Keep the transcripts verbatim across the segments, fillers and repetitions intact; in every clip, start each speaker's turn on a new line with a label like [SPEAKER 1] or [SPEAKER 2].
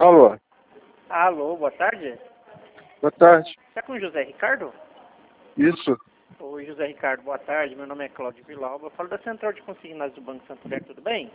[SPEAKER 1] Alô,
[SPEAKER 2] Alô, boa tarde.
[SPEAKER 1] boa tarde.
[SPEAKER 2] Está com o José Ricardo?
[SPEAKER 1] Isso,
[SPEAKER 2] Oi, José Ricardo, boa tarde. Meu nome é Cláudio Villalba. Eu falo da Central de Consignados do Banco Santander, tudo bem?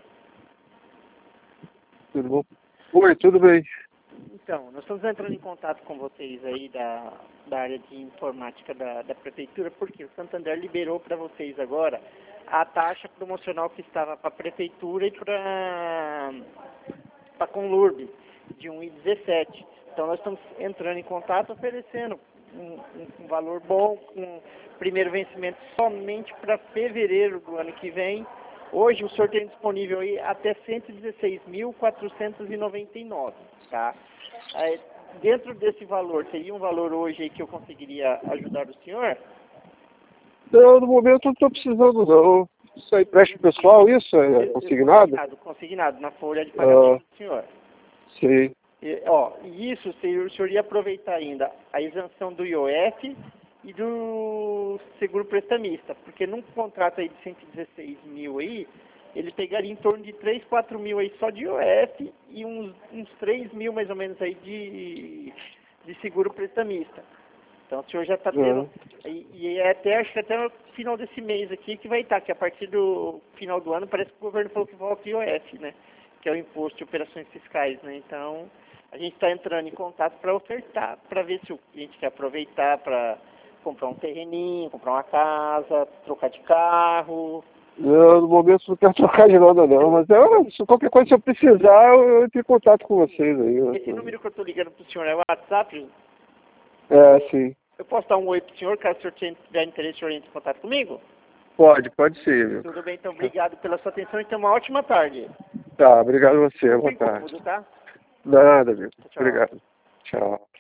[SPEAKER 1] tudo bom? Oi, tudo bem?
[SPEAKER 2] Então, nós estamos entrando em contato com vocês aí da, da área de informática da, da Prefeitura, porque o Santander liberou para vocês agora a taxa promocional que estava para a Prefeitura e para a Conlurb, de um vírgula dezessete. Então, nós estamos entrando em contato oferecendo um, um, um valor bom, com primeiro vencimento somente para fevereiro do ano que vem. Hoje o sorteio é disponível aí até cento e dezesseis mil, quatrocentos e noventa e nove, tá? Aí, dentro desse valor, teria um valor hoje aí que eu conseguiria ajudar o senhor?
[SPEAKER 1] Não, no momento eu não estou precisando não. Isso é empréstimo pessoal, isso? É consignado?
[SPEAKER 2] Consignado, consignado, na folha de pagamento
[SPEAKER 1] Ah,
[SPEAKER 2] do senhor.
[SPEAKER 1] sim.
[SPEAKER 2] E, ó, isso, o senhor, o senhor ia aproveitar ainda a isenção do I O F e do seguro prestamista, porque num contrato aí de cento e dezesseis mil aí, ele pegaria em torno de três, quatro mil aí só de I O F e uns, uns três mil mais ou menos aí de, de seguro prestamista. Então o senhor já está tendo,
[SPEAKER 1] Ah,
[SPEAKER 2] e, e é até, acho que até o final desse mês aqui que vai estar, que a partir do final do ano parece que o governo falou que volta o I O F, né? Que é o Imposto de Operações Fiscais, né? Então a gente está entrando em contato para ofertar, para ver se o cliente quer aproveitar para comprar um terreninho, comprar uma casa, trocar de carro.
[SPEAKER 1] não, no momento eu não quero trocar de nada não, mas eu, se qualquer coisa, se eu precisar, eu, eu entro em contato com vocês aí.
[SPEAKER 2] Esse
[SPEAKER 1] Eu,
[SPEAKER 2] número que eu estou ligando para o senhor é o WhatsApp?
[SPEAKER 1] é, sim.
[SPEAKER 2] Eu posso dar um oi para o senhor, caso o senhor tiver interesse, o senhor entre em contato comigo?
[SPEAKER 1] Pode, pode ser, viu?
[SPEAKER 2] Tudo bem, então obrigado pela sua atenção e tenha uma ótima tarde.
[SPEAKER 1] Tá, obrigado a você,
[SPEAKER 2] Não
[SPEAKER 1] boa
[SPEAKER 2] tem
[SPEAKER 1] tarde.
[SPEAKER 2] incômodo, tá?
[SPEAKER 1] Nada, viu?
[SPEAKER 2] Tchau.
[SPEAKER 1] Obrigado. Tchau.